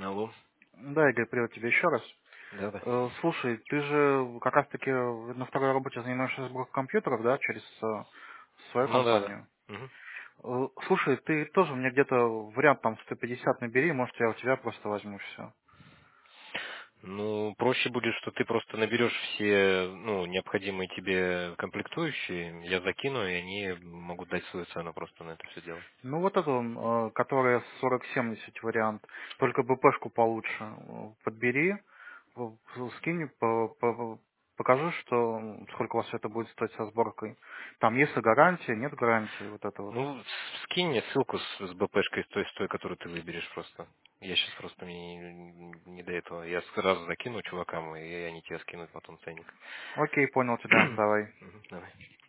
Алло. Да, Игорь, привет тебе еще раз. Да-да. Слушай, ты же как раз-таки на второй работе занимаешься сборкой компьютеров, да, через свою Ну да-да. компанию. Мгм. Слушай, ты тоже мне где-то вариант там 150 набери, может я у тебя просто возьму все. Ну, проще будет, что ты просто наберешь все, ну, необходимые тебе комплектующие, я закину, и они могут дать свою цену просто на это все дело. Ну вот эту, которая 4070 вариант, только БПшку получше. Подбери, скинь, покажи, что сколько у вас это будет стоить со сборкой. Там есть ли гарантия, нет гарантии, вот это вот. Ну, скинь мне ссылку с БПшкой, с той, которую ты выберешь просто. Я сейчас просто мне не до этого. Я сразу закину чувакам, и они тебе скинут потом ценник. Окей, понял тебя, давай. Мгм, давай.